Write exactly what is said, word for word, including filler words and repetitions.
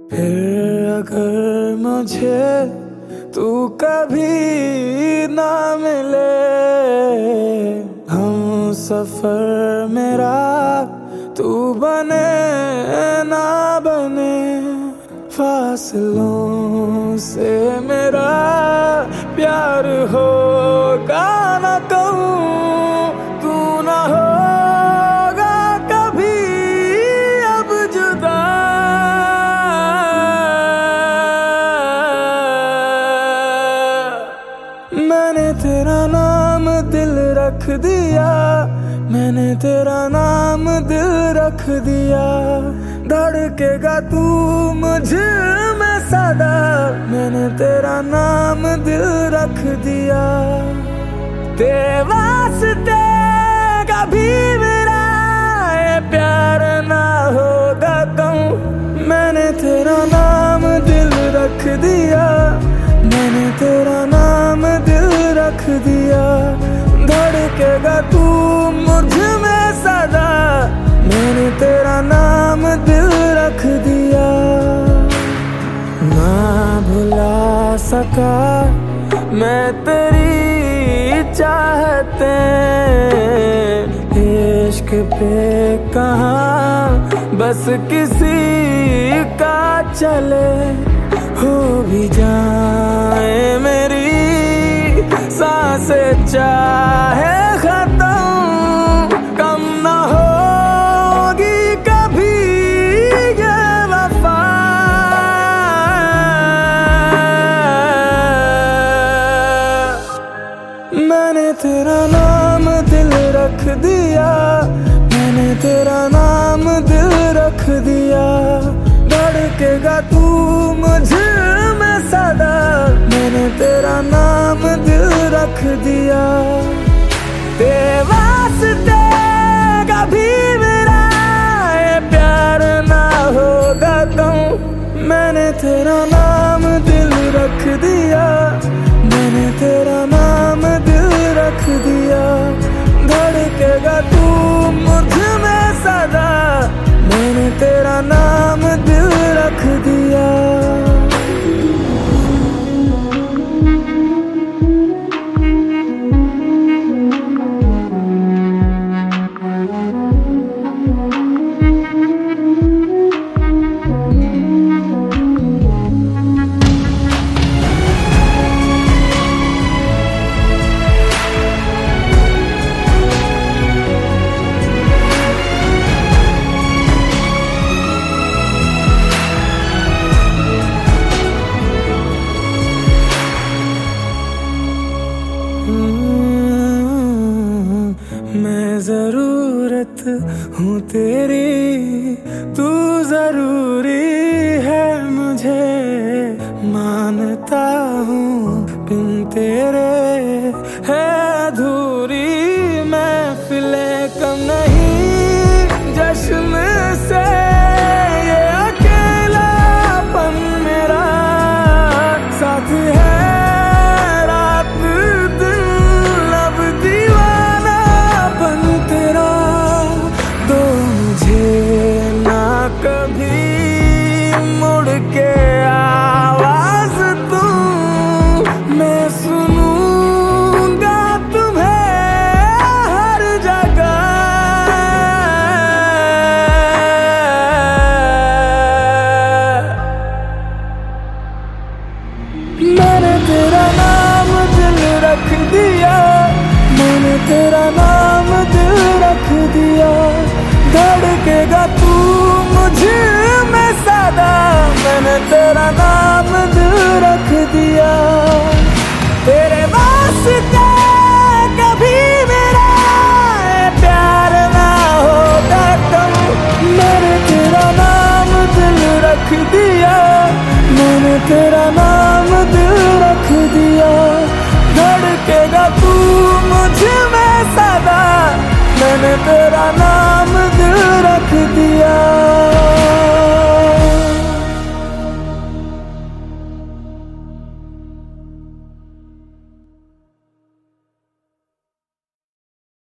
फिर अगर मुझे तू कभी ना मिले, हम सफर मेरा तू बने ना बने, फासलों से मेरा प्यार होगा ना कहूँ, तू ना होगा कभी अब जुदा। मैंने तेरा नाम दिल रख दिया, मैंने तेरा नाम दिल रख दिया, धड़केगा तू मुझ में सदा, मैंने तेरा नाम दिल रख दिया। तेरे वास्ते कभी मेरा ये प्यार ना होगा कहूँ, मैंने तेरा नाम दिल रख दिया, मैंने तेरा नाम दिल रख दिया, धड़केगा तू मुझ में सदा, मैंने तेरा नाम दिल रख दिया। ना भुला सका मैं तेरी चाहते, इश्क पे कहाँ बस किसी का चले, हो भी जाए मेरी सांसें चाहे खत्म, कम ना होगी कभी ये वफा। मैंने तेरा नाम दिल रख दिया, मैंने तेरा नाम दिल रख दिया, धड़केगा तू मुझ में सदा, मैंने तेरा नाम दिल रख दिया। तेरे वास्ते कभी मेरा ये प्यार ना होगा कहूँ, मैंने तेरा नाम दिल रख दिया, मैंने तेरा नाम दिल रख दिया, धड़केगा तू मुझ में सदा, मैंने तेरा नाम दिल रख दिया। मैं जरूरत हूँ तेरी, तू जरूरी है मुझे, मानता हूँ बिन तेरे है अधूरी महफिलें कम नहीं, जश्न से ये अकेलापन मेरा साथ है। के आवाज तू मैं सुनूंगा तुम्हें हर जगह, मैंने तेरा नाम दिल रख दिया, मैंने तेरा नाम दिल रख दिया, धड़केगा तू मुझे में सदा, मैंने तेरा नाम दिल रख दिया। तेरे वास्ते कभी मेरा प्यार ना होगा कहूँ, मैंने तेरा नाम दिल रख दिया, मैंने तेरा नाम दिल रख दिया, धड़केगा तू मुझ में सदा, मैंने तेरा नाम दिल रख दिया।